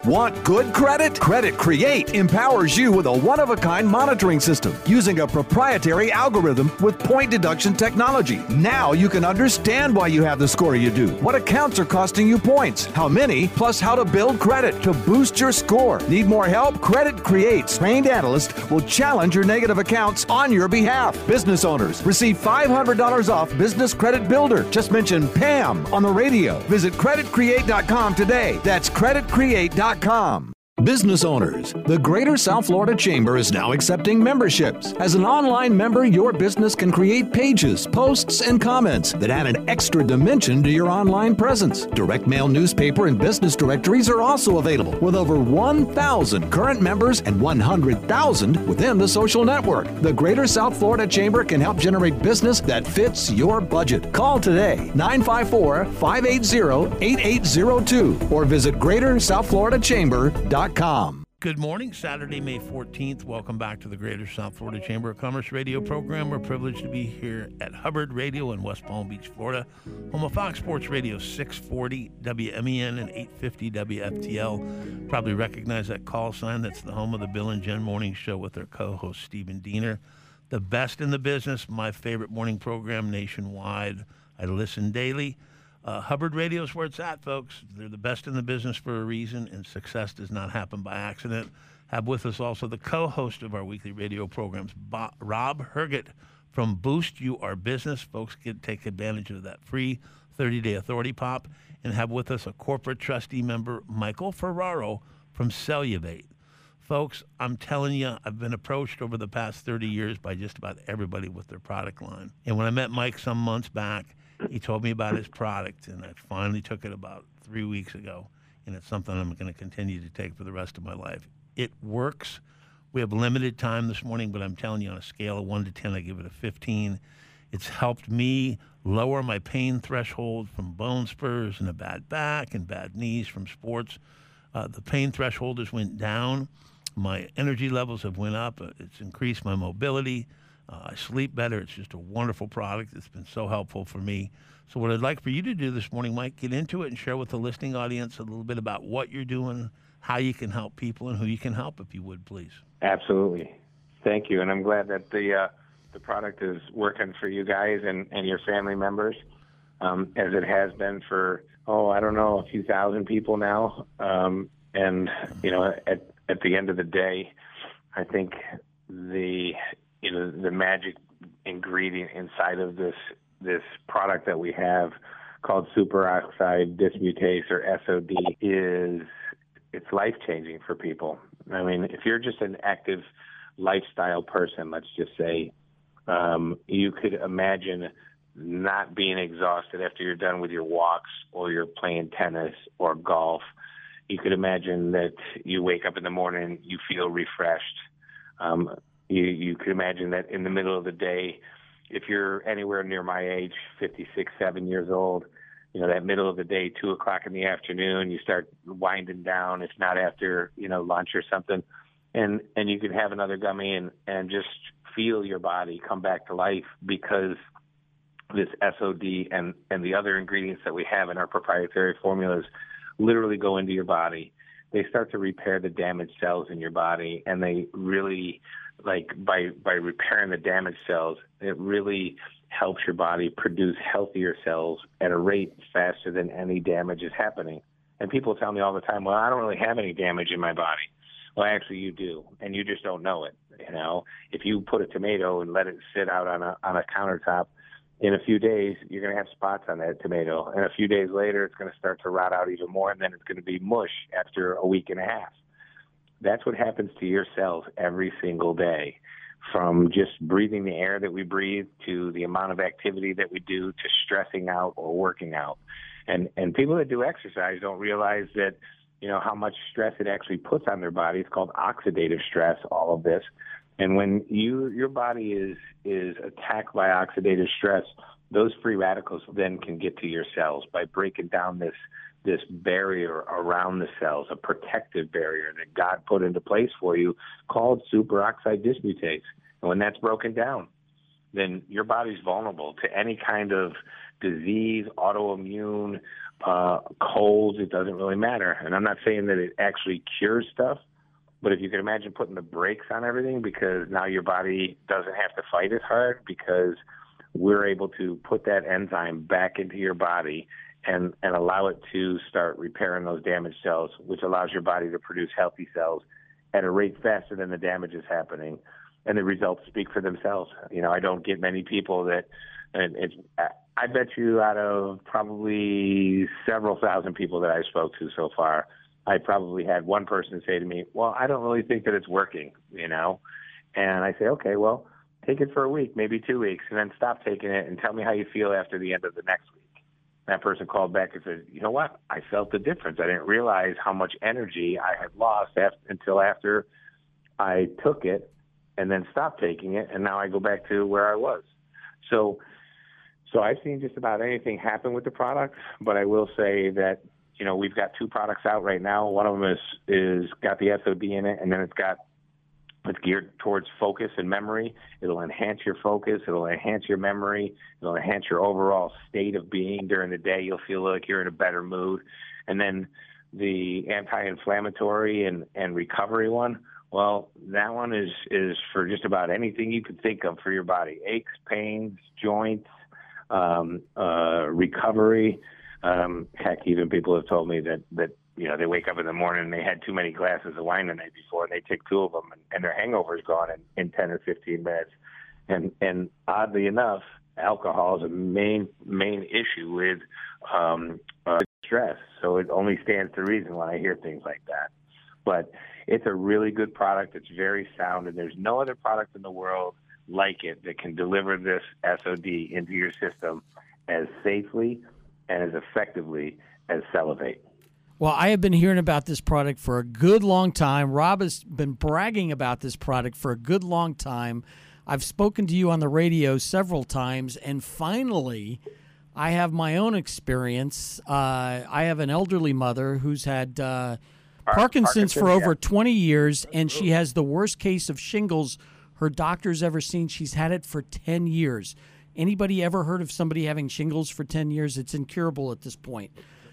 Want good credit? Credit Create empowers you with a one-of-a-kind monitoring system using a proprietary algorithm with point deduction technology. Now you can understand why you have the score you do, what accounts are costing you points, how many, plus how to build credit to boost your score. Need more help? Credit Create's trained analyst will challenge your negative accounts on your behalf. Business owners receive five hundred dollars off Business Credit Builder. Just mention Pam on the radio. Visit credit create dot com today. That's credit create dot com. Business owners, the Greater South Florida Chamber is now accepting memberships. As an online member, your business can create pages, posts, and comments that add an extra dimension to your online presence. Direct mail newspaper and business directories are also available, with over one thousand current members and one hundred thousand within the social network. The Greater South Florida Chamber can help generate business that fits your budget. Call today, nine five four, five eight zero, eight eight zero two, or visit greater south florida chamber dot com. Good morning, Saturday, May fourteenth. Welcome back to the Greater South Florida Chamber of Commerce radio program. We're privileged to be here at Hubbard Radio in West Palm Beach, Florida, home of Fox Sports Radio six forty W M E N and eight fifty W F T L. Probably recognize that call sign. That's the home of the Bill and Jen Morning Show with their co-host Stephen Diener. The best in the business, my favorite morning program nationwide. I listen daily. Uh, Hubbard Radio is where it's at, folks. They're the best in the business for a reason, and success does not happen by accident. Have with us also the co-host of our weekly radio programs, Bob, Rob Herget from Boost Your Business. Folks, get take advantage of that free thirty-day authority pop. And have with us a corporate trustee member, Michael Ferraro from Celluvate. Folks, I'm telling you, I've been approached over the past thirty years by just about everybody with their product line. And when I met Mike some months back, he told me about his product, and I finally took it about three weeks ago, and it's something I'm going to continue to take for the rest of my life. It works. We have limited time this morning, but I'm telling you, on a scale of one to ten, I give it a fifteen. It's helped me lower my pain threshold from bone spurs and a bad back and bad knees from sports. Uh, the pain threshold has went down. My energy levels have went up. It's increased my mobility. Uh, I sleep better. It's just a wonderful product. It's been so helpful for me. So what I'd like for you to do this morning, Mike, get into it and share with the listening audience a little bit about what you're doing, how you can help people, and who you can help, if you would, please. Absolutely. Thank you. And I'm glad that the uh, the product is working for you guys and, and your family members, um, as it has been for, oh, I don't know, a few thousand people now. Um, and, you know, at, at the end of the day, I think the... You know, the magic ingredient inside of this this product that we have called superoxide dismutase, or S O D, is it's life-changing for people. I mean, if you're just an active lifestyle person, let's just say, um, you could imagine not being exhausted after you're done with your walks or you're playing tennis or golf. You could imagine that you wake up in the morning, you feel refreshed. Um, You, you could imagine that in the middle of the day, if you're anywhere near my age, fifty-six, seven years old, you know, that middle of the day, two o'clock in the afternoon, you start winding down. It's not after, you know, lunch or something. And, and you could have another gummy and, and just feel your body come back to life, because this S O D and, and the other ingredients that we have in our proprietary formulas literally go into your body. They start to repair the damaged cells in your body, and they really, like by by repairing the damaged cells, it really helps your body produce healthier cells at a rate faster than any damage is happening. And people tell me all the time, well, I don't really have any damage in my body. Well, actually you do, and you just don't know it. You know, if you put a tomato and let it sit out on a on a countertop, in a few days, you're going to have spots on that tomato. And a few days later, it's going to start to rot out even more, and then it's going to be mush after a week and a half. That's what happens to your cells every single day, from just breathing the air that we breathe to the amount of activity that we do to stressing out or working out. And and people that do exercise don't realize that, you know, how much stress it actually puts on their body. It's called oxidative stress, all of this. And when you your body is is attacked by oxidative stress, those free radicals then can get to your cells by breaking down this this barrier around the cells, a protective barrier that God put into place for you called superoxide dismutase. And when that's broken down, then your body's vulnerable to any kind of disease, autoimmune, uh, colds. It doesn't really matter. And I'm not saying that it actually cures stuff, but if you can imagine putting the brakes on everything, because now your body doesn't have to fight as hard, because we're able to put that enzyme back into your body and, and allow it to start repairing those damaged cells, which allows your body to produce healthy cells at a rate faster than the damage is happening. And the results speak for themselves. You know, I don't get many people that, and it's, I bet you out of probably several thousand people that I spoke to so far, I probably had one person say to me, well, I don't really think that it's working, you know? And I say, okay, well, take it for a week, maybe two weeks, and then stop taking it and tell me how you feel after the end of the next week. That person called back and said, you know what? I felt the difference. I didn't realize how much energy I had lost after, until after I took it and then stopped taking it, and now I go back to where I was. So so I've seen just about anything happen with the product, but I will say that, you know, we've got two products out right now. One of them is, is got the S O D in it, and then it's got It's geared towards focus and memory. It'll enhance your focus. It'll enhance your memory. It'll enhance your overall state of being during the day. You'll feel like you're in a better mood. And then the anti-inflammatory and, and recovery one, well, that one is, is for just about anything you could think of for your body. Aches, pains, joints, um, uh, recovery. Um, heck, even people have told me that, that you know, they wake up in the morning and they had too many glasses of wine the night before, and they take two of them, and, and their hangover is gone in, in ten or fifteen minutes. And and oddly enough, alcohol is a main main issue with um, uh, stress. So it only stands to reason when I hear things like that. But it's a really good product. It's very sound, and there's no other product in the world like it that can deliver this S O D into your system as safely and as effectively as Cellivate. Well, I have been hearing about this product for a good long time. Rob has been bragging about this product for a good long time. I've spoken to you on the radio several times, and finally, I have my own experience. Uh, I have an elderly mother who's had uh, Parkinson's, Parkinson's for over yeah. twenty years, and she has the worst case of shingles her doctor's ever seen. She's had it for ten years. Anybody ever heard of somebody having shingles for ten years? It's incurable at this point.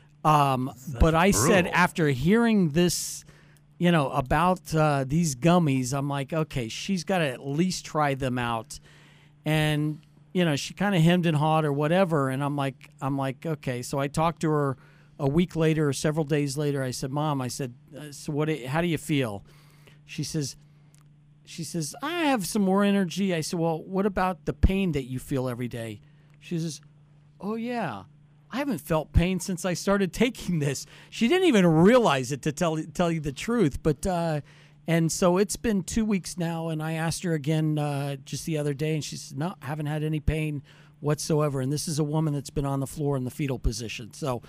Um, but I brutal. said, after hearing this, you know, about uh, these gummies, I'm like, okay, she's got to at least try them out. And, you know, she kind of hemmed and hawed or whatever. And I'm like, I'm like, okay. So I talked to her a week later or several days later. I said, Mom, I said, uh, so what, how do you feel? She says, she says, I have some more energy. I said, well, what about the pain that you feel every day? She says, oh, yeah. I haven't felt pain since I started taking this. She didn't even realize it, to tell tell you the truth. But uh, and so it's been two weeks now, and I asked her again uh, just the other day, and she said, no, I haven't had any pain whatsoever. And this is a woman that's been on the floor in the fetal position. So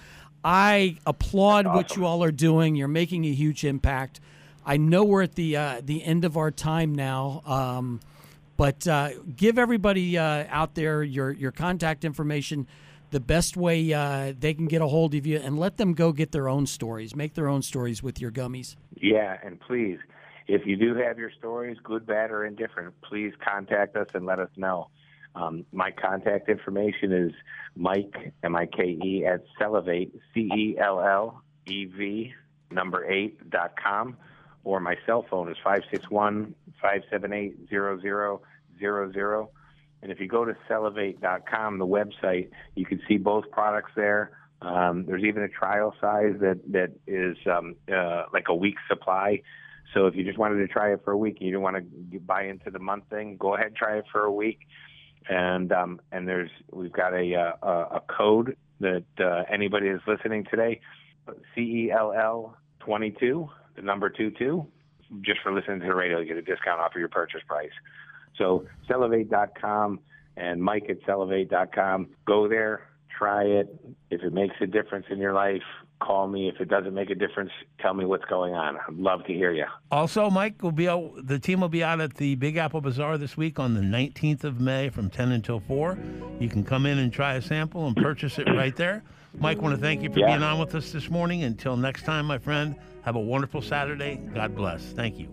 I applaud awesome. what you all are doing. You're making a huge impact. I know we're at the uh, the end of our time now, um, but uh, give everybody uh, out there your your contact information, the best way uh, they can get a hold of you, and let them go get their own stories, make their own stories with your gummies. Yeah, and please, if you do have your stories, good, bad, or indifferent, please contact us and let us know. Um, my contact information is Mike, M I K E, at Cellivate, C E L L E V, number eight, dot com, or my cell phone is five six one, five seven eight, zero zero zero zero. And if you go to Cellivate dot com, the website, you can see both products there. Um, there's even a trial size that, that is um, uh, like a week's supply. So if you just wanted to try it for a week and you don't want to buy into the month thing, go ahead, try it for a week. And um, and there's we've got a a, a code that uh, anybody is listening today, C E L L twenty-two, the number two two, just for listening to the radio, you get a discount off of your purchase price. So Cellivate dot com and Mike at Cellivate dot com. Go there, try it. If it makes a difference in your life, call me. If it doesn't make a difference, tell me what's going on. I'd love to hear you. Also, Mike, will be out, the team will be out at the Big Apple Bazaar this week on the nineteenth of May from ten until four. You can come in and try a sample and purchase it right there. Mike, I want to thank you for yeah. being on with us this morning. Until next time, my friend, have a wonderful Saturday. God bless. Thank you.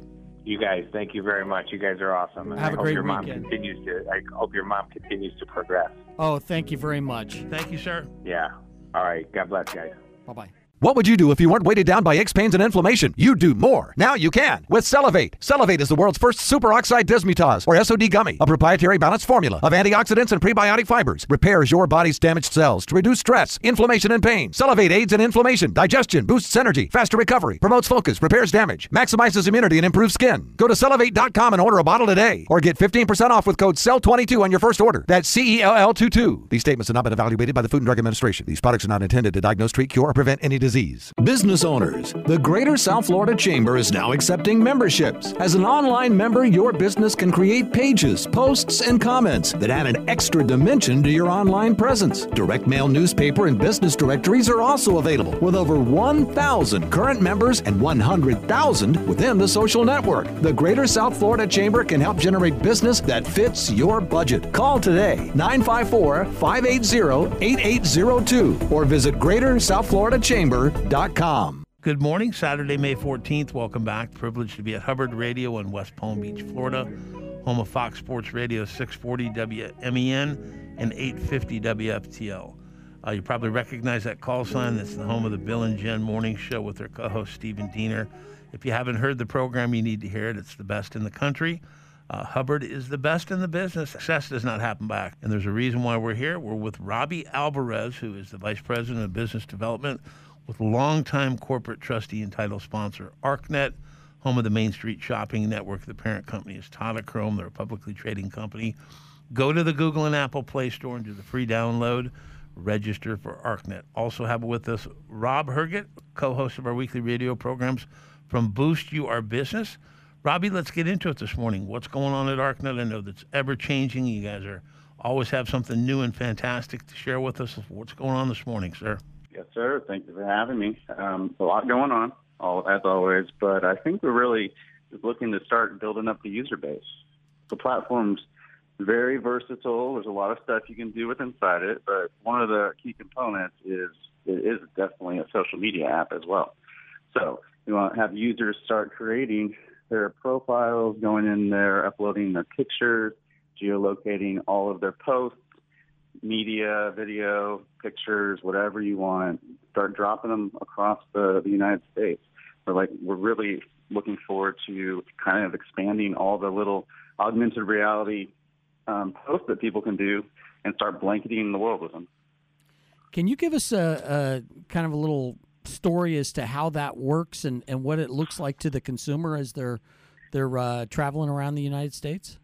You guys, thank you very much. You guys are awesome. And Have I a hope great your mom weekend. continues to. I hope your mom continues to progress. Oh, thank you very much. Thank you, sir. Yeah. All right. God bless, guys. Bye-bye. What would you do if you weren't weighted down by aches, pains, and inflammation? You'd do more. Now you can with Celevate. Celevate is the world's first superoxide dismutase, or S O D gummy, a proprietary balanced formula of antioxidants and prebiotic fibers. Repairs your body's damaged cells to reduce stress, inflammation, and pain. Celevate aids in inflammation, digestion, boosts energy, faster recovery, promotes focus, repairs damage, maximizes immunity, and improves skin. Go to Celevate dot com and order a bottle today, or get fifteen percent off with code C E L twenty-two on your first order. That's C E L L twenty-two. These statements have not been evaluated by the Food and Drug Administration. These products are not intended to diagnose, treat, cure, or prevent any disease. Business owners, the Greater South Florida Chamber is now accepting memberships. As an online member, your business can create pages, posts, and comments that add an extra dimension to your online presence. Direct mail newspaper and business directories are also available, with over one thousand current members and one hundred thousand within the social network. The Greater South Florida Chamber can help generate business that fits your budget. Call today, nine five four, five eight zero, eight eight zero two, or visit greater south florida chamber dot com. Good morning, Saturday, May fourteenth. Welcome back. Privileged to be at Hubbard Radio in West Palm Beach, Florida, home of Fox Sports Radio six forty W M E N and eight fifty W F T L. Uh, you probably recognize that call sign. That's the home of the Bill and Jen Morning Show with their co-host Stephen Diener. If you haven't heard the program, you need to hear it. It's the best in the country. Uh, Hubbard is the best in the business. Success does not happen by accident. And there's a reason why we're here. We're with Robbie Alvarez, who is the Vice President of Business Development with longtime corporate trustee and title sponsor ArcNet, home of the Main Street Shopping Network. The parent company is Tadachrome. They're a publicly trading company. Go to the Google and Apple Play Store and do the free download. Register for ArcNet. Also have with us Rob Herget, co-host of our weekly radio programs from Boost You Our Business. Robbie, let's get into it this morning. What's going on at ArcNet? I know that's ever-changing. You guys are always have something new and fantastic to share with us. What's going on this morning, sir? Yes, sir. Thank you for having me. Um, a lot going on, all, as always, but I think we're really just looking to start building up the user base. The platform's very versatile. There's a lot of stuff you can do with inside it, but one of the key components is it is definitely a social media app as well. So you want to have users start creating their profiles, going in there, uploading their pictures, geolocating all of their posts, media, video, pictures, whatever you want. Start dropping them across the, the United States. We're like we're really looking forward to kind of expanding all the little augmented reality um, posts that people can do and start blanketing the world with them. Can you give us a, a kind of a little story as to how that works and, and what it looks like to the consumer as they're they're uh, traveling around the United States?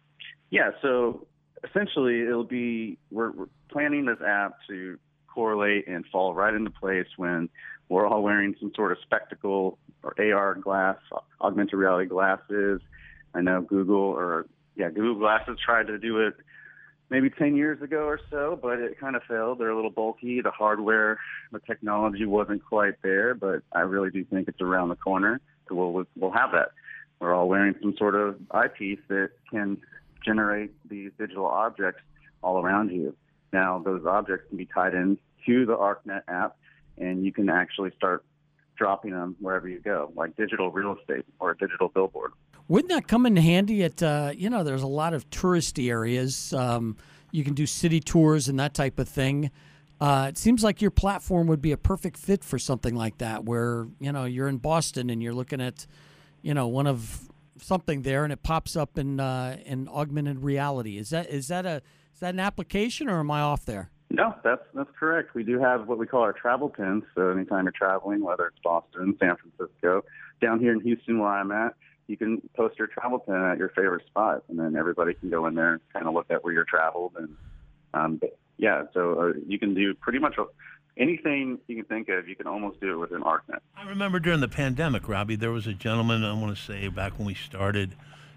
Yeah, so essentially it'll be we're, we're planning this app to correlate and fall right into place when we're all wearing some sort of spectacle or A R glass, augmented reality glasses. I know Google or yeah Google Glasses tried to do it maybe ten years ago or so, but it kind of failed. They're a little bulky. The hardware, the technology wasn't quite there, but I really do think it's around the corner. So we'll, we'll have that. We're all wearing some sort of eyepiece that can generate these digital objects all around you. Now, those objects can be tied in to the ArcNet app, and you can actually start dropping them wherever you go, like digital real estate or a digital billboard. Wouldn't that come in handy at, uh, you know, there's a lot of touristy areas. Um, you can do city tours and that type of thing. Uh, it seems like your platform would be a perfect fit for something like that where, you know, you're in Boston and you're looking at, you know, one of something there and it pops up in uh, in augmented reality. Is that is that a is that an application or am I off there? No, that's that's correct. We do have what we call our travel pins. So anytime you're traveling, whether it's Boston, San Francisco, down here in Houston where I'm at, you can post your travel pin at your favorite spot, and then everybody can go in there and kind of look at where you're traveled. And um, yeah, so uh, you can do pretty much anything you can think of. You can almost do it with an ArcNet. I remember during the pandemic, Robbie, there was a gentleman, I want to say back when we started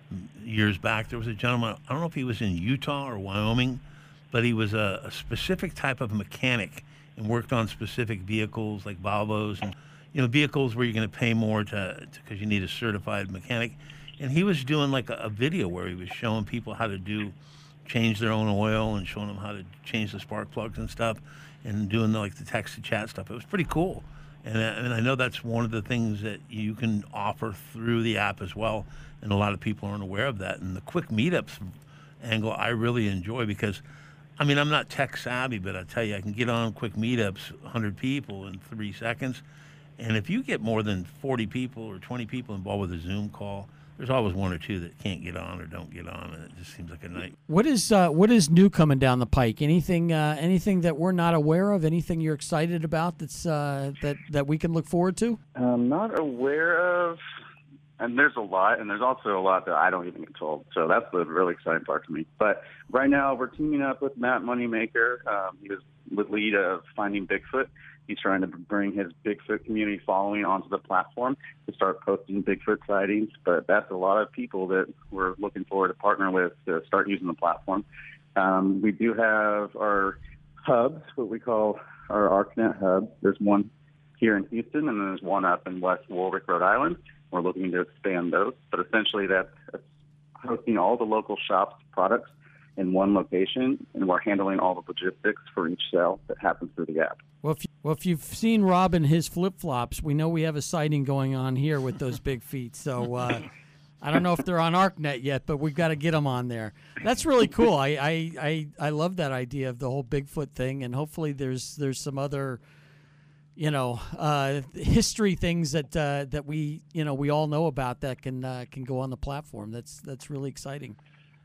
years back, there was a gentleman, I don't know if he was in Utah or Wyoming, but he was a, a specific type of mechanic and worked on specific vehicles like Volvos and you know, vehicles where you're going to pay more to because you need a certified mechanic. And he was doing like a, a video where he was showing people how to do, change their own oil and showing them how to change the spark plugs and stuff and doing the, like the text to chat stuff. It was pretty cool. And, and I know that's one of the things that you can offer through the app as well, and a lot of people aren't aware of that. And the quick meetups angle I really enjoy because, I mean, I'm not tech savvy, but I tell you, I can get on quick meetups, one hundred people in three seconds. And if you get more than forty people or twenty people involved with a Zoom call, there's always one or two that can't get on or don't get on, and it just seems like a night. What is uh, what is new coming down the pike? Anything uh, anything that we're not aware of? Anything you're excited about that's uh, that that we can look forward to? I'm not aware of, and there's a lot, and there's also a lot that I don't even get told. So that's the really exciting part to me. But right now we're teaming up with Matt Moneymaker. Um, he was with lead of Finding Bigfoot. He's trying to bring his Bigfoot community following onto the platform to start posting Bigfoot sightings. But that's a lot of people that we're looking forward to partner with to start using the platform. Um, we do have our hubs, what we call our ArcNet hubs. There's one here in Houston, and then there's one up in West Warwick, Rhode Island. We're looking to expand those. But essentially that's hosting all the local shops' products in one location, and we're handling all the logistics for each sale that happens through the app. Well, if, you, well, if you've seen Rob and his flip-flops, we know we have a sighting going on here with those big feet. So uh, I don't know if they're on ArcNet yet, but we've got to get them on there. That's really cool. I, I, I, I love that idea of the whole Bigfoot thing, and hopefully there's there's some other, you know, uh, history things that uh, that we you know we all know about that can uh, can go on the platform. That's that's really exciting.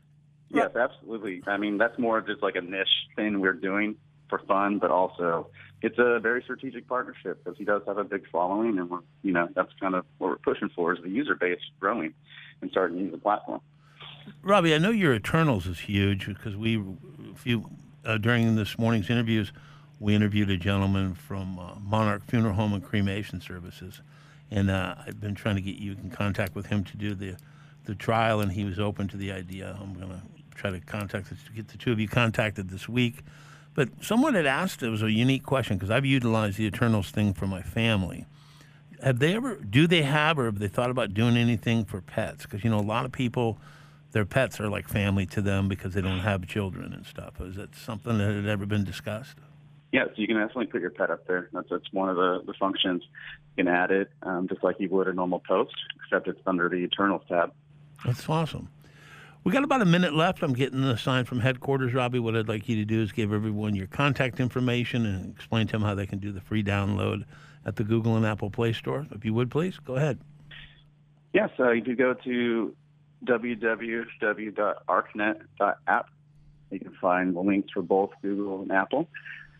Yes, absolutely. I mean, that's more just like a niche thing we're doing for fun, but also it's a very strategic partnership because he does have a big following, and we're, you know, that's kind of what we're pushing for is the user base growing and starting to use the platform. Robbie, I know your Eternals is huge because we, a few, uh, during this morning's interviews, we interviewed a gentleman from uh, Monarch Funeral Home and Cremation Services, and uh, I've been trying to get you in contact with him to do the the trial, and he was open to the idea. I'm going to try to contact to get the two of you contacted this week. But someone had asked, it was a unique question because I've utilized the Eternals thing for my family. Have they ever, do they have, or have they thought about doing anything for pets? Because, you know, a lot of people, their pets are like family to them because they don't have children and stuff. Is that something that had ever been discussed? Yes, you can definitely put your pet up there. That's, that's one of the, the functions. You can add it um, just like you would a normal post, except it's under the Eternals tab. That's awesome. We got about a minute left. I'm getting the sign from headquarters, Robbie. What I'd like you to do is give everyone your contact information and explain to them how they can do the free download at the Google and Apple Play Store. If you would, please, go ahead. Yes, uh, you can go to w w w dot arcnet dot app. You can find the links for both Google and Apple.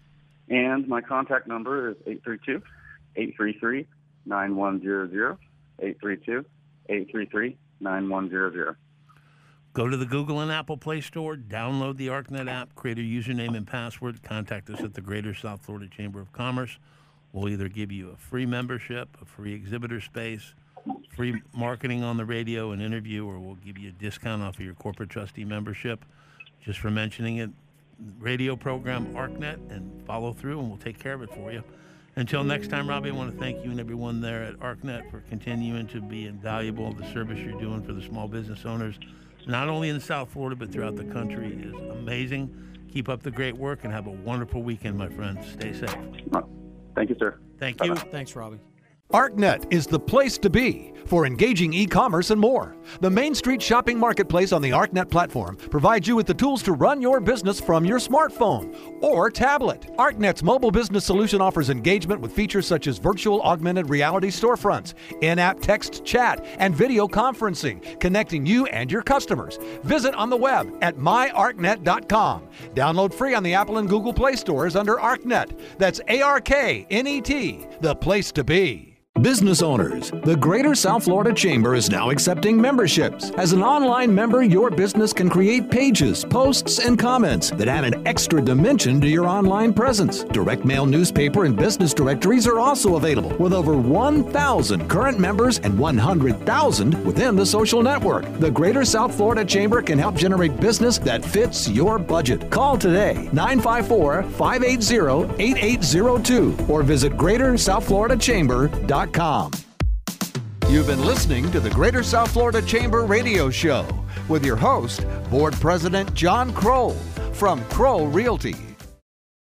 And my contact number is eight three two, eight three three, nine one zero zero, eight three two, eight three three, nine one zero zero. Go to the Google and Apple Play Store, download the ArcNet app, create a username and password, contact us at the Greater South Florida Chamber of Commerce. We'll either give you a free membership, a free exhibitor space, free marketing on the radio, an interview, or we'll give you a discount off of your corporate trustee membership just for mentioning it. Radio program ArcNet, and follow through, and we'll take care of it for you. Until next time, Robbie, I want to thank you and everyone there at ArcNet for continuing to be invaluable. The service you're doing for the small business owners, not only in South Florida, but throughout the country, is amazing. Keep up the great work and have a wonderful weekend, my friends. Stay safe. Thank you, sir. Thank Bye-bye. you. Thanks, Robbie. ArcNet is the place to be for engaging e-commerce and more. The Main Street shopping marketplace on the ArcNet platform provides you with the tools to run your business from your smartphone or tablet. ArcNet's mobile business solution offers engagement with features such as virtual augmented reality storefronts, in-app text chat, and video conferencing, connecting you and your customers. Visit on the web at my arcnet dot com. Download free on the Apple and Google Play stores under ArcNet. That's A R K N E T, the place to be. Business owners, the Greater South Florida Chamber is now accepting memberships. As an online member, your business can create pages, posts, and comments that add an extra dimension to your online presence. Direct mail newspaper and business directories are also available, with over one thousand current members and one hundred thousand within the social network. The Greater South Florida Chamber can help generate business that fits your budget. Call today, nine five four, five eight zero, eight eight zero two, or visit greater south florida chamber dot com. You've been listening to the Greater South Florida Chamber Radio Show with your host, Board President John Kroll from Kroll Realty.